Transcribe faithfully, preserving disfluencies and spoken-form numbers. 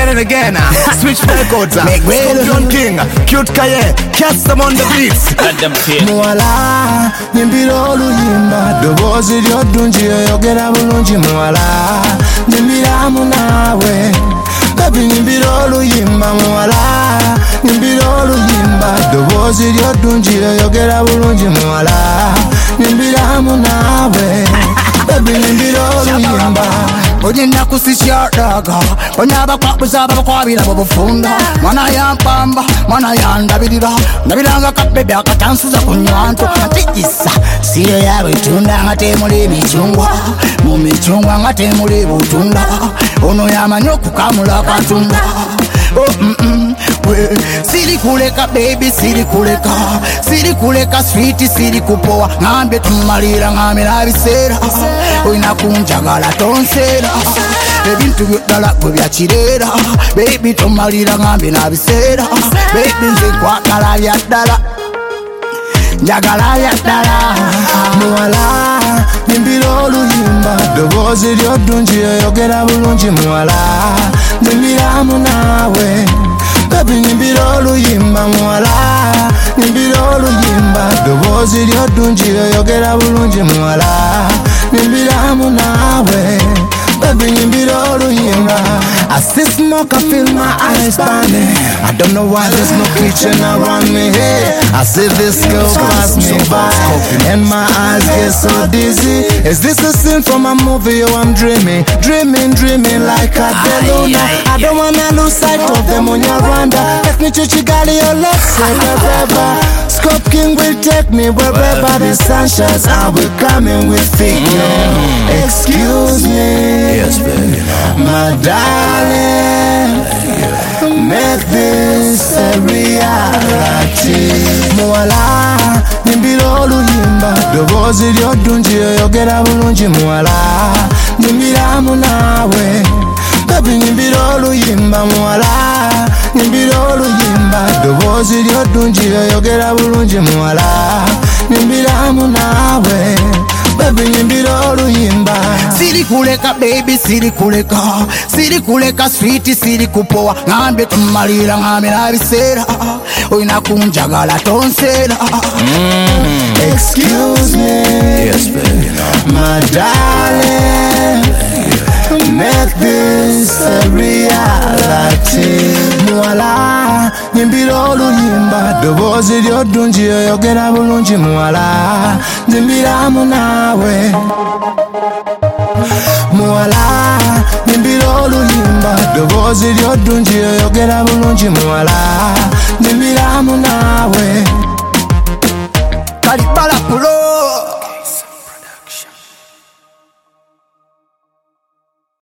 it again. Switch records. Make way. Scorpion King, Cute Kaye, cast them on the beats. Muwala, nyimbira oluyimba ddoboozi ly'oddungi oyogera bulungi muwala, nyimbiramu naawe. Baby nyimbira oluyimba muwala, nyimbira oluyimba ddoboozi ly'oddungi oyogera bulungi muwala, nyimbiramu naawe. Baby nyimbira oluyimba. Ojinda kusishyadaga onyaba kwabuza abakwabira bobufunda mwana yampamba mwana yandabirira ndabiranga kabebe akatansuza kunywanto atijisa siyo yawe tunda ngate muri michungwa mu michungwa ngate muri butunda ono yamanyo kukamula katunda oh mm mm we siri kuleka baby siri kuleka siri kuleka sweet siri kupoa ngambe tumalira ngambe nabisera oina kunjagala tonsera ebintu byodala gwe byakirera baby tumalira ngambe nabisera baby nze kwagala byaddala njagala byaddala muwala nyimbira oluyimba ddoboozi ly'oddungi oyogera bulungi muwala nyimbiramu naawe. Baby nyimbira oluyimba muwala, nyimbira oluyimba ddoboozi ly'oddungi oyogera bulungi muwala, nyimbiramu naawe. Baby nyimbira oluyimba. I see smoke, I feel my eyes burning. I don't know why there's no kitchen around me. Hey, I see this girl pass me by and my eyes get so dizzy. Is this a scene from a movie or I'm dreaming? Dreaming, dreaming like a Deluna. I don't wanna lose sight of them on your randa. Let me chichigali or let's say forever. Scope King will take me wherever the sun shines. I will come in with figure. Excuse me, Yes, baby. my darling, make this a reality. Muwala, nyimbira oluyimba ddoboozi ly'oddungi oyogera bulungi muwala, nyimbiramu naawe. Baby nyimbira oluyimba muwala, nyimbira oluyimba ddoboozi ly'oddungi oyogera bulungi muwala, nyimbiramu naawe. Baby nyimbira oluyimba. siri kuleka baby siri kuleka siri kuleka sweet siri kupoa ngambe tumalira ngambe nabisera oina kunjagala tonsera mm. Excuse me, Yes, baby. my darling, make this a reality. Muwala, nyimbira oluyimba ddoboozi ly'oddungi oyogera bulungi muwala, nyimbiramu naawe. Muwala, nyimbira oluyimba ddoboozi ly'oddungi oyogera bulungi muwala, nyimbiramu naawe.